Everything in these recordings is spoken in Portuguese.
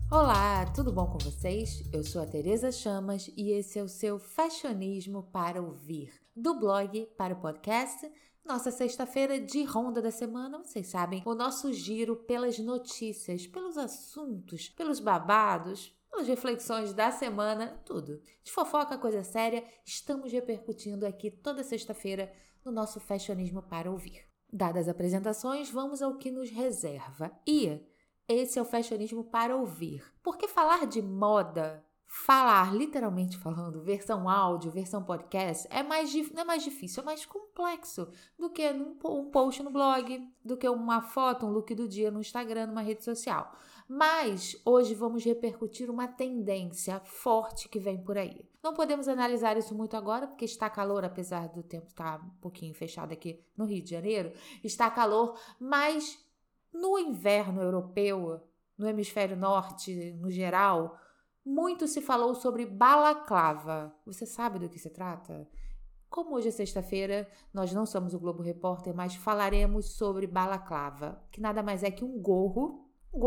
Olá, tudo bom com vocês? Eu sou a Tereza Chamas e esse é o seu Fashionismo para Ouvir, do blog para o podcast. Nossa sexta-feira de ronda da semana, vocês sabem, o nosso giro pelas notícias, pelos assuntos, pelos babados, pelas reflexões da semana, tudo. De fofoca, coisa séria, estamos repercutindo aqui toda sexta-feira no nosso Fashionismo para Ouvir. Dadas as apresentações, vamos ao que nos reserva. Esse é o Fashionismo para Ouvir. Porque falar de moda, falar, literalmente falando, versão áudio, versão podcast, não é mais difícil, é mais complexo do que um post no blog, do que uma foto, um look do dia no Instagram, numa rede social. Mas hoje vamos repercutir uma tendência forte que vem por aí. Não podemos analisar isso muito agora, porque está calor, apesar do tempo estar um pouquinho fechado aqui no Rio de Janeiro. Está calor, mas no inverno europeu, no hemisfério norte, no geral, muito se falou sobre balaclava. Você sabe do que se trata? Como hoje é sexta-feira, nós não somos o Globo Repórter, mas falaremos sobre balaclava, que nada mais é que um gorro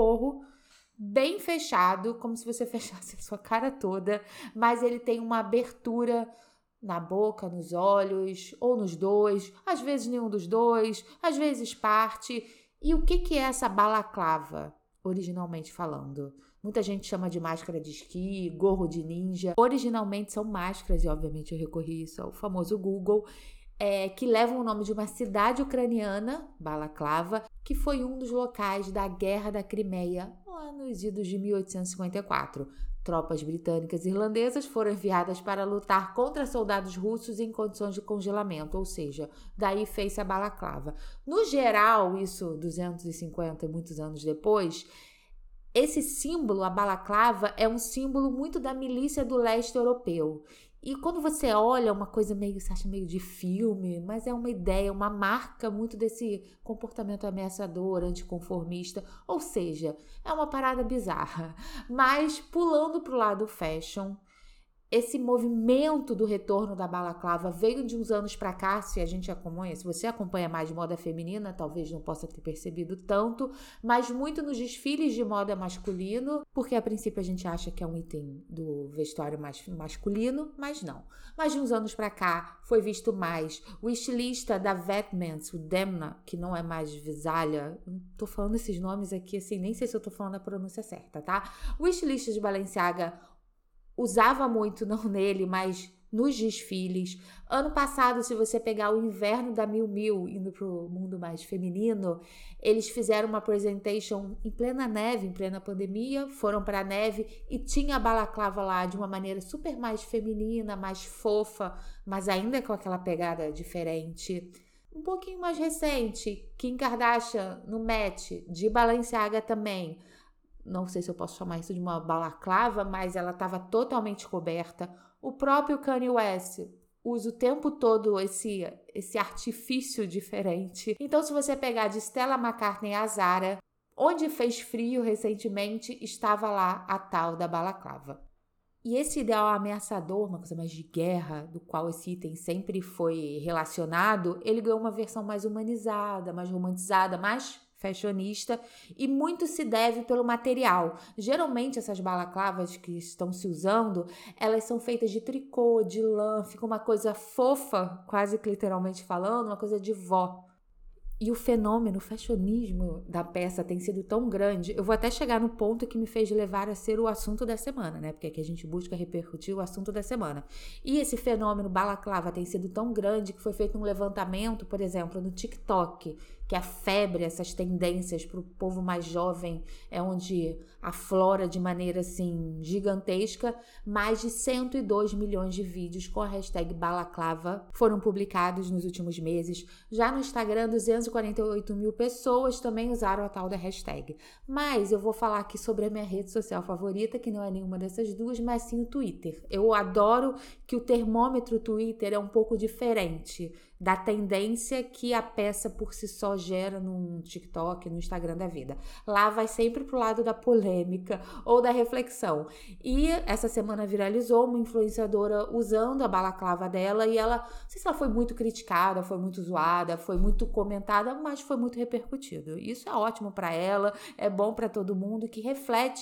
bem fechado, como se você fechasse a sua cara toda, mas ele tem uma abertura na boca, nos olhos, ou nos dois, às vezes nenhum dos dois, às vezes parte. E o que é essa balaclava, originalmente falando? Muita gente chama de máscara de esqui, gorro de ninja. Originalmente são máscaras, e obviamente eu recorri isso ao famoso Google, que levam o nome de uma cidade ucraniana, Balaclava, que foi um dos locais da Guerra da Crimeia, lá nos idos de 1854. Tropas britânicas e irlandesas foram enviadas para lutar contra soldados russos em condições de congelamento, ou seja, daí fez-se a balaclava. No geral, isso 250 e muitos anos depois, esse símbolo, a balaclava, é um símbolo muito da milícia do leste europeu. E quando você olha uma coisa você acha meio de filme, mas é uma ideia, uma marca muito desse comportamento ameaçador, anticonformista, ou seja, é uma parada bizarra. Mas pulando pro lado fashion, esse movimento do retorno da balaclava veio de uns anos para cá, se você acompanha mais de moda feminina, talvez não possa ter percebido tanto, mas muito nos desfiles de moda masculino, porque a princípio a gente acha que é um item do vestuário mais masculino, mas não. Mas de uns anos para cá foi visto mais o estilista da Vetments, o Demna, que não é mais Visalha, tô falando esses nomes aqui assim, nem sei se eu tô falando a pronúncia certa, tá? O estilista de Balenciaga usava muito, não nele, mas nos desfiles. Ano passado, se você pegar o inverno da Miu Miu, indo pro mundo mais feminino, eles fizeram uma presentation em plena neve, em plena pandemia, foram pra neve e tinha a balaclava lá de uma maneira super mais feminina, mais fofa, mas ainda com aquela pegada diferente. Um pouquinho mais recente, Kim Kardashian no Met, de Balenciaga também. Não sei se eu posso chamar isso de uma balaclava, mas ela estava totalmente coberta. O próprio Kanye West usa o tempo todo esse artifício diferente. Então, se você pegar de Stella McCartney a Zara, onde fez frio recentemente, estava lá a tal da balaclava. E esse ideal ameaçador, uma coisa mais de guerra, do qual esse item sempre foi relacionado, ele ganhou uma versão mais humanizada, mais romantizada, mais fashionista, e muito se deve pelo material. Geralmente essas balaclavas que estão se usando, elas são feitas de tricô, de lã, fica uma coisa fofa, quase que literalmente falando, uma coisa de vó. E o fenômeno, o fashionismo da peça tem sido tão grande, eu vou até chegar no ponto que me fez levar a ser o assunto da semana, né? Porque aqui a gente busca repercutir o assunto da semana. E esse fenômeno balaclava tem sido tão grande que foi feito um levantamento, por exemplo, no TikTok, que a febre, essas tendências para o povo mais jovem é onde aflora de maneira assim gigantesca. Mais de 102 milhões de vídeos com a hashtag balaclava foram publicados nos últimos meses. Já no Instagram, 248 mil pessoas também usaram a tal da hashtag. Mas eu vou falar aqui sobre a minha rede social favorita, que não é nenhuma dessas duas, mas sim o Twitter. Eu adoro que o termômetro Twitter é um pouco diferente da tendência que a peça por si só gera no TikTok, no Instagram da vida. Lá vai sempre pro lado da polêmica ou da reflexão. E essa semana viralizou uma influenciadora usando a balaclava dela e ela, não sei se ela foi muito criticada, foi muito zoada, foi muito comentada, mas foi muito repercutido. Isso é ótimo para ela, é bom para todo mundo, que reflete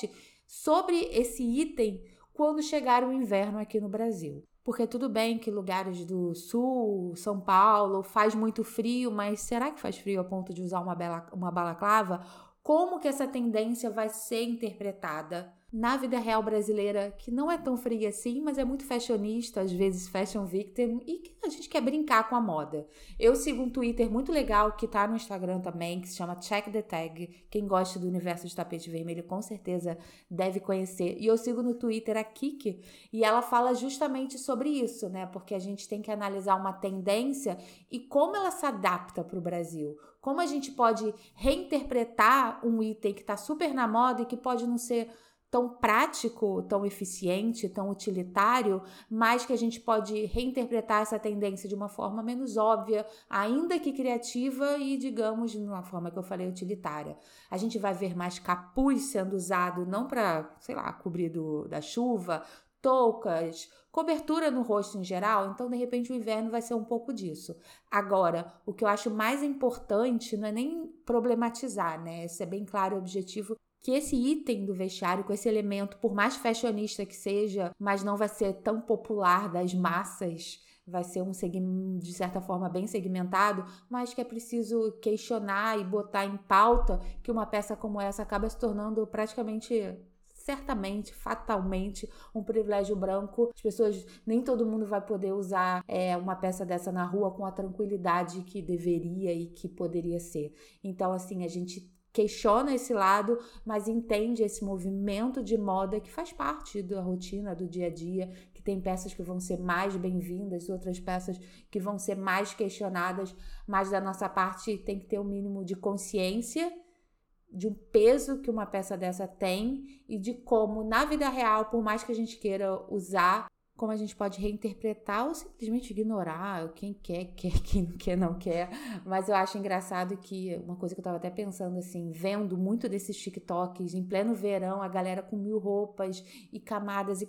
sobre esse item quando chegar o inverno aqui no Brasil. Porque tudo bem que lugares do sul, São Paulo, faz muito frio, mas será que faz frio a ponto de usar uma balaclava? Como que essa tendência vai ser interpretada na vida real brasileira, que não é tão fria assim, mas é muito fashionista, às vezes fashion victim, e que a gente quer brincar com a moda. Eu sigo um Twitter muito legal, que tá no Instagram também, que se chama Check the Tag. Quem gosta do universo de tapete vermelho, com certeza deve conhecer. E eu sigo no Twitter a Kiki, e ela fala justamente sobre isso, né? Porque a gente tem que analisar uma tendência e como ela se adapta para o Brasil. Como a gente pode reinterpretar um item que tá super na moda e que pode não ser tão prático, tão eficiente, tão utilitário, mas que a gente pode reinterpretar essa tendência de uma forma menos óbvia, ainda que criativa e, digamos, de uma forma que eu falei, utilitária. A gente vai ver mais capuz sendo usado não para, sei lá, cobrir da chuva, toucas, cobertura no rosto em geral, então de repente o inverno vai ser um pouco disso. Agora, o que eu acho mais importante não é nem problematizar, né? Esse é bem claro o objetivo, que esse item do vestiário, com esse elemento, por mais fashionista que seja, mas não vai ser tão popular das massas, vai ser um segmento, de certa forma, bem segmentado, mas que é preciso questionar e botar em pauta que uma peça como essa acaba se tornando praticamente, certamente, fatalmente, um privilégio branco. As pessoas, nem todo mundo vai poder usar uma peça dessa na rua com a tranquilidade que deveria e que poderia ser. Então, assim, a gente questiona esse lado, mas entende esse movimento de moda que faz parte da rotina, do dia a dia, que tem peças que vão ser mais bem-vindas, outras peças que vão ser mais questionadas, mas da nossa parte tem que ter um mínimo de consciência de um peso que uma peça dessa tem e de como, na vida real, por mais que a gente queira usar, como a gente pode reinterpretar ou simplesmente ignorar, quem quer, quem não quer, não quer. Mas eu acho engraçado que, uma coisa que eu tava até pensando assim, vendo muito desses TikToks, em pleno verão, a galera com 1000 roupas e camadas,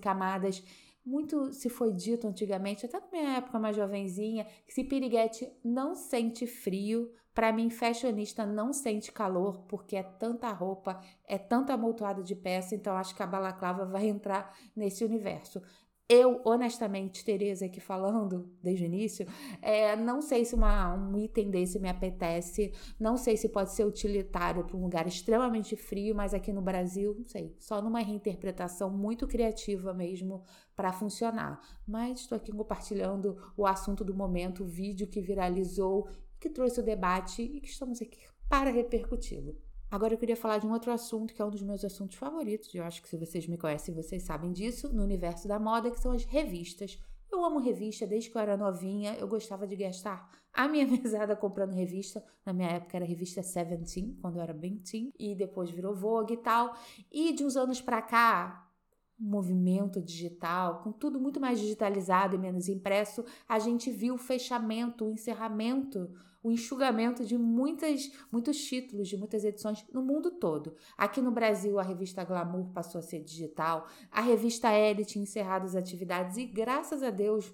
muito se foi dito antigamente, até na minha época mais jovenzinha, que se piriguete não sente frio, para mim fashionista não sente calor, porque é tanta roupa, é tanta amontoada de peça, então acho que a balaclava vai entrar nesse universo. Eu, honestamente, Tereza aqui falando desde o início, não sei se um item desse me apetece, não sei se pode ser utilitário para um lugar extremamente frio, mas aqui no Brasil, não sei, só numa reinterpretação muito criativa mesmo para funcionar. Mas estou aqui compartilhando o assunto do momento, o vídeo que viralizou, que trouxe o debate e que estamos aqui para repercuti-lo. Agora eu queria falar de um outro assunto que é um dos meus assuntos favoritos, eu acho que se vocês me conhecem, vocês sabem disso, no universo da moda, que são as revistas. Eu amo revista, desde que eu era novinha, eu gostava de gastar a minha mesada comprando revista. Na minha época era a revista Seventeen, quando eu era bem teen, e depois virou Vogue e tal. E de uns anos pra cá, movimento digital, com tudo muito mais digitalizado e menos impresso, a gente viu o fechamento, o encerramento, o enxugamento de muitos títulos, de muitas edições no mundo todo. Aqui no Brasil, a revista Glamour passou a ser digital, a revista Elite encerrou as atividades e, graças a Deus,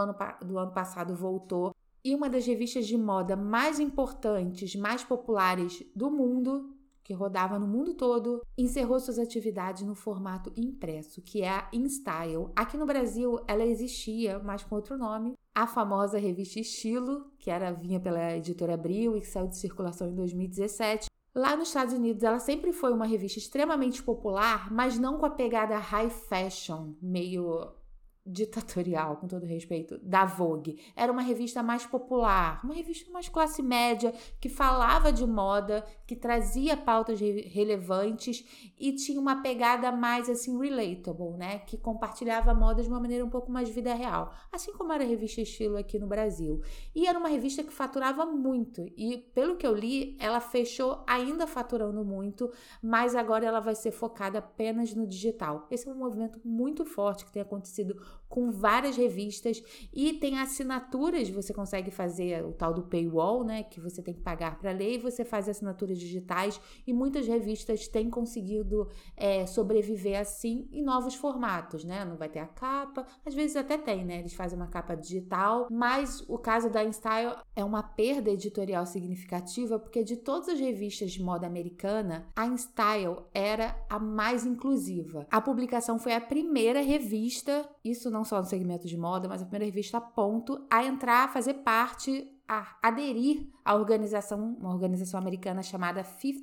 do ano passado voltou. E uma das revistas de moda mais importantes, mais populares do mundo, que rodava no mundo todo, encerrou suas atividades no formato impresso, que é a InStyle. Aqui no Brasil, ela existia, mas com outro nome, a famosa revista Estilo, que vinha pela editora Abril e que saiu de circulação em 2017. Lá nos Estados Unidos, ela sempre foi uma revista extremamente popular, mas não com a pegada high fashion, meio ditatorial, com todo respeito, da Vogue. Era uma revista mais popular, uma revista mais classe média, que falava de moda, que trazia pautas relevantes e tinha uma pegada mais, assim, relatable, né? Que compartilhava moda de uma maneira um pouco mais vida real. Assim como era a revista Estilo aqui no Brasil. E era uma revista que faturava muito. E, pelo que eu li, ela fechou ainda faturando muito, mas agora ela vai ser focada apenas no digital. Esse é um movimento muito forte que tem acontecido com várias revistas e tem assinaturas, você consegue fazer o tal do paywall, né, que você tem que pagar para ler e você faz assinaturas digitais e muitas revistas têm conseguido sobreviver assim em novos formatos, né, não vai ter a capa, às vezes até tem, né, eles fazem uma capa digital, mas o caso da InStyle é uma perda editorial significativa porque de todas as revistas de moda americana, a InStyle era a mais inclusiva. A publicação foi a primeira revista, isso não só no segmento de moda, mas a primeira revista a ponto, a entrar, a fazer parte, a aderir à organização, uma organização americana chamada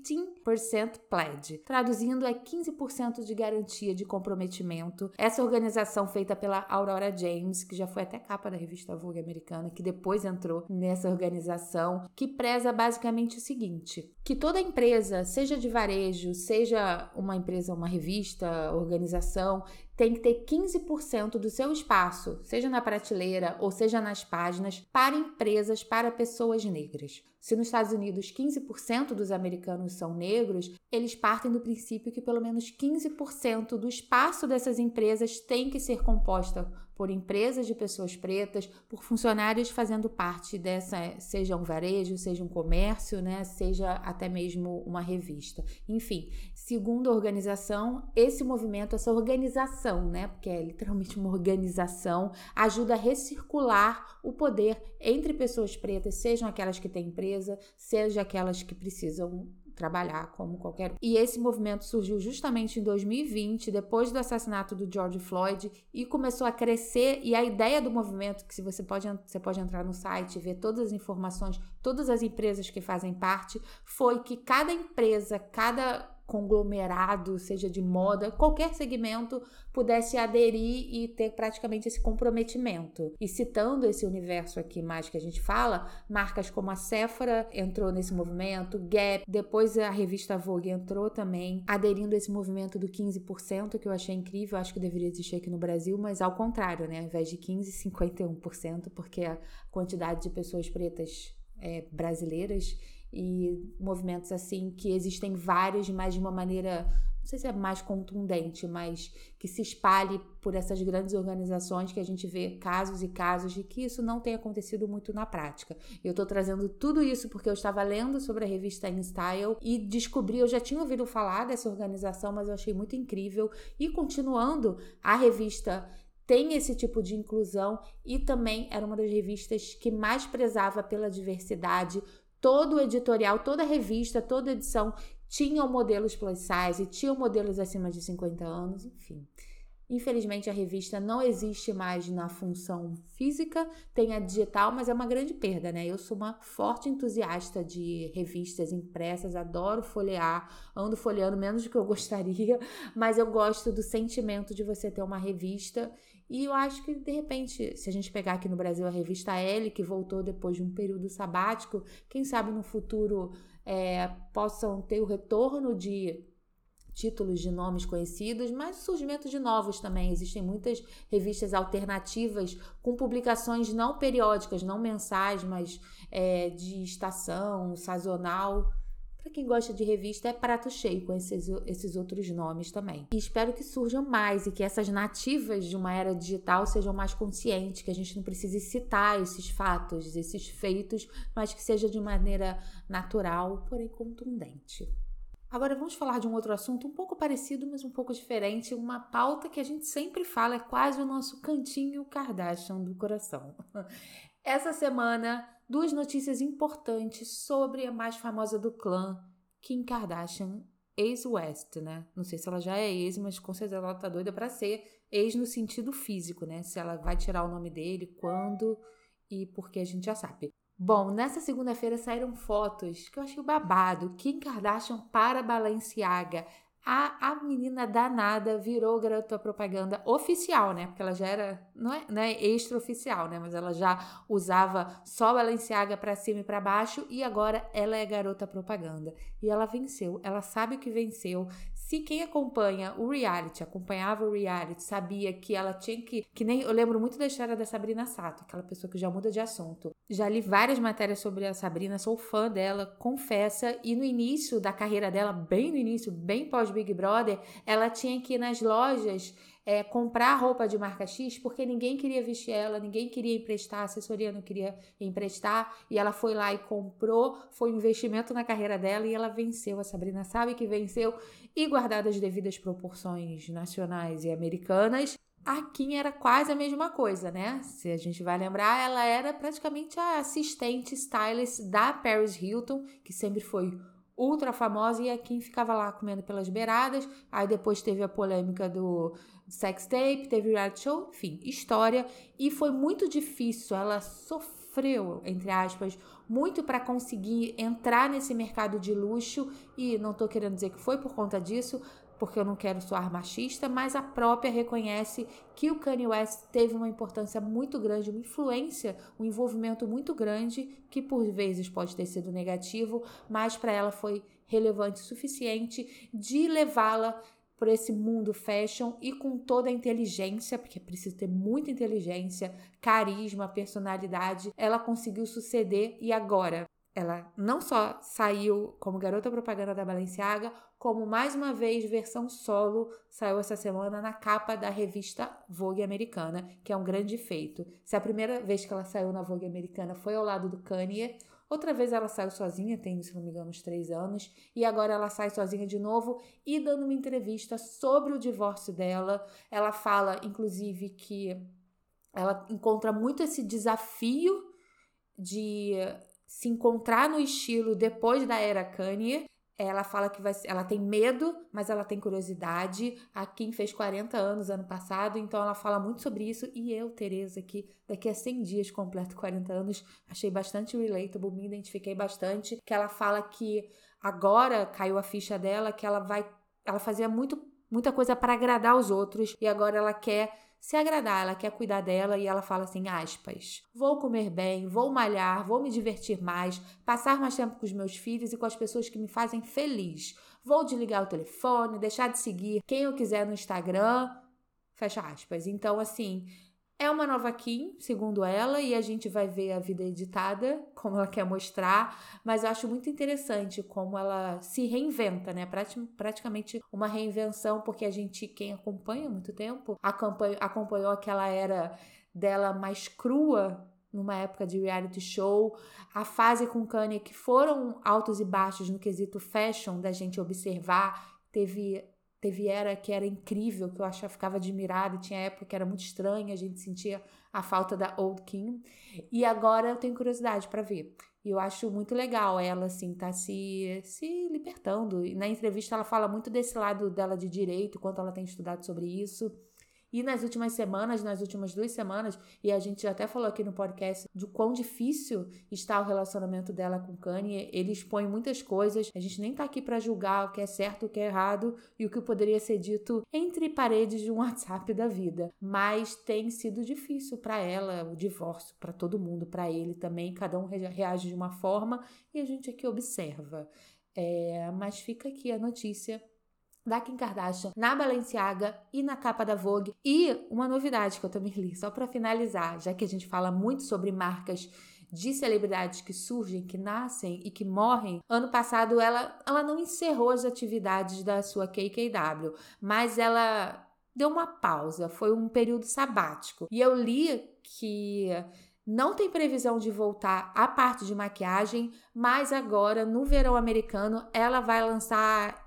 15% Pledge. Traduzindo, é 15% de garantia de comprometimento. Essa organização feita pela Aurora James, que já foi até capa da revista Vogue americana, que depois entrou nessa organização, que preza basicamente o seguinte, que toda empresa, seja de varejo, seja uma empresa, uma revista, organização, tem que ter 15% do seu espaço, seja na prateleira ou seja nas páginas, para empresas, para pessoas negras. Se nos Estados Unidos 15% dos americanos são negros, eles partem do princípio que pelo menos 15% do espaço dessas empresas tem que ser composta por empresas de pessoas pretas, por funcionários fazendo parte dessa, seja um varejo, seja um comércio, né, seja até mesmo uma revista. Enfim, segundo a organização, esse movimento, essa organização, né, porque é literalmente uma organização, ajuda a recircular o poder entre pessoas pretas, sejam aquelas que têm empresa, seja aquelas que precisam trabalhar como qualquer um. E esse movimento surgiu justamente em 2020, depois do assassinato do George Floyd, e começou a crescer, e a ideia do movimento, que você pode entrar no site e ver todas as informações, todas as empresas que fazem parte, foi que cada empresa, cada conglomerado, seja de moda, qualquer segmento, pudesse aderir e ter praticamente esse comprometimento. E citando esse universo aqui mais que a gente fala, marcas como a Sephora entrou nesse movimento, Gap, depois a revista Vogue entrou também, aderindo a esse movimento do 15%, que eu achei incrível, acho que deveria existir aqui no Brasil, mas ao contrário, né? Ao invés de 15%, 51%, porque a quantidade de pessoas pretas brasileiras e movimentos assim que existem vários, mas de uma maneira, não sei se é mais contundente, mas que se espalhe por essas grandes organizações, que a gente vê casos e casos de que isso não tem acontecido muito na prática. Eu tô trazendo tudo isso porque eu estava lendo sobre a revista InStyle e descobri, eu já tinha ouvido falar dessa organização, mas eu achei muito incrível. E continuando, a revista tem esse tipo de inclusão e também era uma das revistas que mais prezava pela diversidade. Todo o editorial, toda a revista, toda a edição tinham modelos plus size, tinham modelos acima de 50 anos, enfim. Infelizmente, a revista não existe mais na função física, tem a digital, mas é uma grande perda, né? Eu sou uma forte entusiasta de revistas impressas, adoro folhear, ando folheando menos do que eu gostaria, mas eu gosto do sentimento de você ter uma revista. E eu acho que, de repente, se a gente pegar aqui no Brasil a revista Elle, que voltou depois de um período sabático, quem sabe no futuro possam ter o retorno de títulos de nomes conhecidos, mas o surgimento de novos também. Existem muitas revistas alternativas com publicações não periódicas, não mensais, mas de estação, sazonal. Para quem gosta de revista, é prato cheio com esses outros nomes também. E espero que surjam mais e que essas nativas de uma era digital sejam mais conscientes, que a gente não precise citar esses fatos, esses feitos, mas que seja de maneira natural, porém contundente. Agora vamos falar de um outro assunto um pouco parecido, mas um pouco diferente, uma pauta que a gente sempre fala, é quase o nosso cantinho Kardashian do coração. Essa semana, 2 notícias importantes sobre a mais famosa do clã, Kim Kardashian, ex-West, né? Não sei se ela já é ex, mas com certeza ela tá doida pra ser ex no sentido físico, né? Se ela vai tirar o nome dele, quando e porque a gente já sabe. Bom, nessa segunda-feira saíram fotos que eu achei babado. Kim Kardashian para Balenciaga. A menina danada virou garota propaganda oficial, né? Porque ela já era, não é extra-oficial, né? Mas ela já usava só Balenciaga pra cima e pra baixo e agora ela é garota propaganda. E ela venceu, ela sabe que venceu. Se quem acompanhava o reality, sabia que ela tinha que nem eu lembro muito da história da Sabrina Sato, aquela pessoa que já muda de assunto. Já li várias matérias sobre a Sabrina, sou fã dela, confessa, e no início da carreira dela, bem no início, bem pós Big Brother, ela tinha que ir nas lojas comprar roupa de marca X porque ninguém queria vestir ela, ninguém queria emprestar, a assessoria não queria emprestar, e ela foi lá e comprou, foi um investimento na carreira dela e ela venceu. A Sabrina sabe que venceu, e guardado as devidas proporções nacionais e americanas, a Kim era quase a mesma coisa, né? Se a gente vai lembrar, ela era praticamente a assistente stylist da Paris Hilton, que sempre foi ultra famosa, e a Kim ficava lá comendo pelas beiradas. Aí depois teve a polêmica do sex tape, teve o reality show, enfim, história. E foi muito difícil, ela sofreu, entre aspas, muito para conseguir entrar nesse mercado de luxo, e não tô querendo dizer que foi por conta disso, porque eu não quero soar machista, mas a própria reconhece que o Kanye West teve uma importância muito grande, uma influência, um envolvimento muito grande, que por vezes pode ter sido negativo, mas para ela foi relevante o suficiente de levá-la por esse mundo fashion, e com toda a inteligência, porque precisa ter muita inteligência, carisma, personalidade, ela conseguiu suceder. E agora ela não só saiu como garota propaganda da Balenciaga, como mais uma vez versão solo saiu essa semana na capa da revista Vogue americana, que é um grande feito. Se a primeira vez que ela saiu na Vogue americana foi ao lado do Kanye, outra vez ela saiu sozinha, tem, se não me engano, uns 3 anos, e agora ela sai sozinha de novo e dando uma entrevista sobre o divórcio dela. Ela fala, inclusive, que ela encontra muito esse desafio de se encontrar no estilo depois da era Kanye. Ela fala que ela tem medo, mas ela tem curiosidade. A Kim fez 40 anos ano passado, então ela fala muito sobre isso. E eu, Tereza, que daqui a 100 dias completo 40 anos, achei bastante relatable, me identifiquei bastante. Que ela fala que agora caiu a ficha dela, que ela fazia muita coisa para agradar os outros, e agora ela quer se agradar, ela quer cuidar dela, e ela fala assim, aspas, vou comer bem, vou malhar, vou me divertir mais, passar mais tempo com os meus filhos e com as pessoas que me fazem feliz. Vou desligar o telefone, deixar de seguir quem eu quiser no Instagram, fecha aspas. Então, assim, é uma nova Kim, segundo ela, e a gente vai ver a vida editada, como ela quer mostrar, mas eu acho muito interessante como ela se reinventa, né? Praticamente uma reinvenção, porque a gente, quem acompanha há muito tempo, acompanhou aquela era dela mais crua, numa época de reality show, a fase com Kanye, que foram altos e baixos no quesito fashion, da gente observar. Teve era que era incrível, que eu achava, ficava admirada, tinha época que era muito estranha, a gente sentia a falta da Old Kim, e agora eu tenho curiosidade para ver. E eu acho muito legal ela, assim, tá se libertando. E na entrevista ela fala muito desse lado dela de direito, quanto ela tem estudado sobre isso. E nas últimas 2 semanas, e a gente já até falou aqui no podcast de quão difícil está o relacionamento dela com o Kanye. Ele expõe muitas coisas, a gente nem tá aqui pra julgar o que é certo, o que é errado e o que poderia ser dito entre paredes de um WhatsApp da vida. Mas tem sido difícil pra ela, o divórcio, pra todo mundo, pra ele também, cada um reage de uma forma e a gente aqui observa. Mas fica aqui a notícia da Kim Kardashian na Balenciaga e na capa da Vogue. E uma novidade que eu também li, só para finalizar, já que a gente fala muito sobre marcas de celebridades que surgem, que nascem e que morrem. Ano passado ela não encerrou as atividades da sua KKW, mas ela deu uma pausa, foi um período sabático. E eu li que não tem previsão de voltar à parte de maquiagem, mas agora, no verão americano, ela vai lançar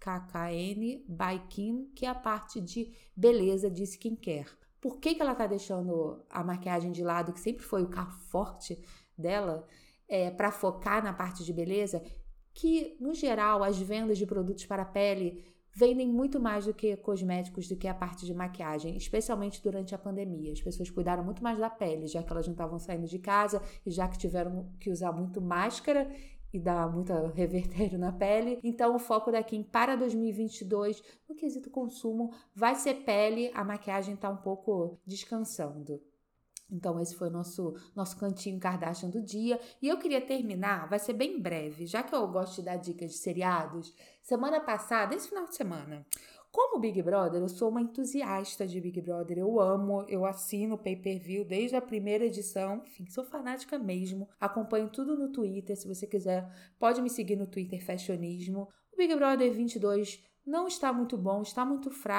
SKKN by Kim, que é a parte de beleza, de skincare. Por que ela tá deixando a maquiagem de lado, que sempre foi o carro forte dela, para focar na parte de beleza? Que, no geral, as vendas de produtos para a pele vendem muito mais do que cosméticos, do que a parte de maquiagem, especialmente durante a pandemia. As pessoas cuidaram muito mais da pele, já que elas não estavam saindo de casa e já que tiveram que usar muito máscara e dar muito revertério na pele. Então, o foco da Kim para 2022, no quesito consumo, vai ser pele. A maquiagem está um pouco descansando. Então, esse foi o nosso cantinho Kardashian do dia. E eu queria terminar, vai ser bem breve, já que eu gosto de dar dicas de seriados. Semana passada, esse final de semana, como Big Brother, eu sou uma entusiasta de Big Brother. Eu amo, eu assino o pay-per-view desde a primeira edição. Enfim, sou fanática mesmo. Acompanho tudo no Twitter. Se você quiser, pode me seguir no Twitter Fashionismo. O Big Brother 22 não está muito bom, está muito fraco.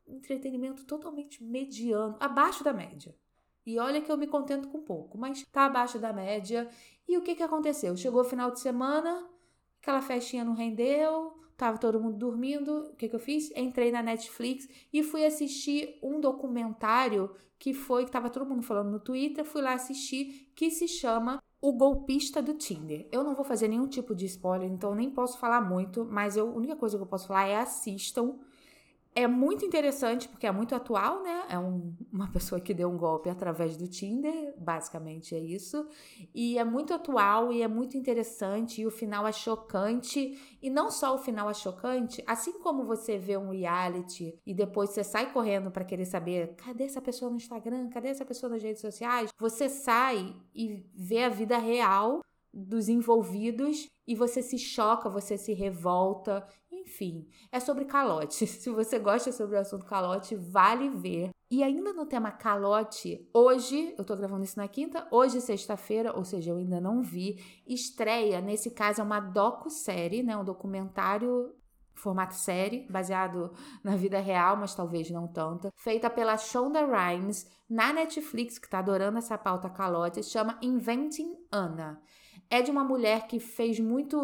entretenimento totalmente mediano, abaixo da média. E olha que eu me contento com pouco, mas tá abaixo da média. E o que aconteceu? Chegou o final de semana, aquela festinha não rendeu, tava todo mundo dormindo. O que eu fiz? Entrei na Netflix e fui assistir um documentário que tava todo mundo falando no Twitter, fui lá assistir, que se chama O Golpista do Tinder. Eu não vou fazer nenhum tipo de spoiler, então eu nem posso falar muito, mas a única coisa que eu posso falar é assistam. É muito interessante porque é muito atual, né? É uma pessoa que deu um golpe através do Tinder, basicamente é isso. E é muito atual e é muito interessante e o final é chocante. E não só o final é chocante, assim como você vê um reality e depois você sai correndo para querer saber cadê essa pessoa no Instagram, cadê essa pessoa nas redes sociais, você sai e vê a vida real dos envolvidos e você se choca, você se revolta, enfim, é sobre calote. Se você gosta sobre o assunto calote, vale ver. E ainda no tema calote, hoje, eu tô gravando isso na quinta, hoje sexta-feira, ou seja, eu ainda não vi, estreia, nesse caso é uma docu-série, né, um documentário formato série, baseado na vida real, mas talvez não tanto, feita pela Shonda Rhimes na Netflix, que tá adorando essa pauta calote, chama Inventing Anna. É de uma mulher que fez muito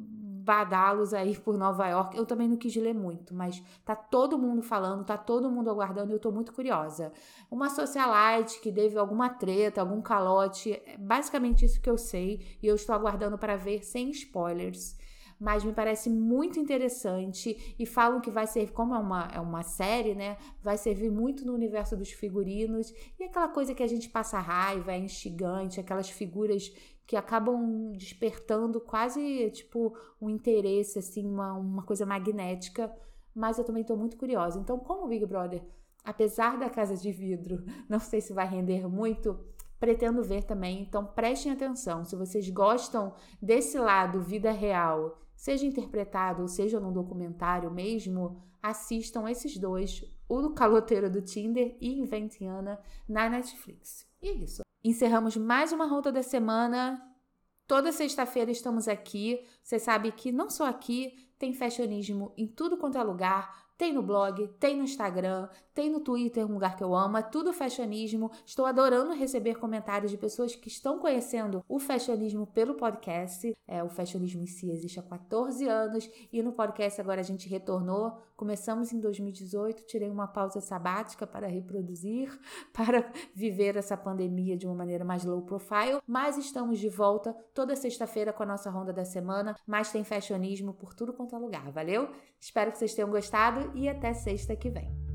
badalos aí por Nova York. Eu também não quis ler muito, mas tá todo mundo falando, tá todo mundo aguardando e eu tô muito curiosa. Uma socialite que teve alguma treta, algum calote, é basicamente isso que eu sei e eu estou aguardando para ver sem spoilers. Mas me parece muito interessante e falam que vai ser, como é uma série, né? Vai servir muito no universo dos figurinos e aquela coisa que a gente passa raiva, é instigante, aquelas figuras que acabam despertando quase tipo um interesse, assim, uma coisa magnética, mas eu também estou muito curiosa. Então, como o Big Brother, apesar da Casa de Vidro, não sei se vai render muito, pretendo ver também, então prestem atenção. Se vocês gostam desse lado vida real, seja interpretado ou seja num documentário mesmo, assistam esses dois, o do Caloteiro do Tinder e Inventing Anna na Netflix. E é isso. Encerramos mais uma Ronda da Semana. Toda sexta-feira estamos aqui. Você sabe que não só aqui, tem fashionismo em tudo quanto é lugar. Tem no blog, tem no Instagram, tem no Twitter, um lugar que eu amo, é tudo fashionismo. Estou adorando receber comentários de pessoas que estão conhecendo o fashionismo pelo podcast. O fashionismo em si existe há 14 anos e no podcast agora a gente retornou. Começamos em 2018, tirei uma pausa sabática para reproduzir, para viver essa pandemia de uma maneira mais low profile, mas estamos de volta toda sexta-feira com a nossa Ronda da Semana, mas tem fashionismo por tudo quanto é lugar, valeu? Espero que vocês tenham gostado e até sexta que vem.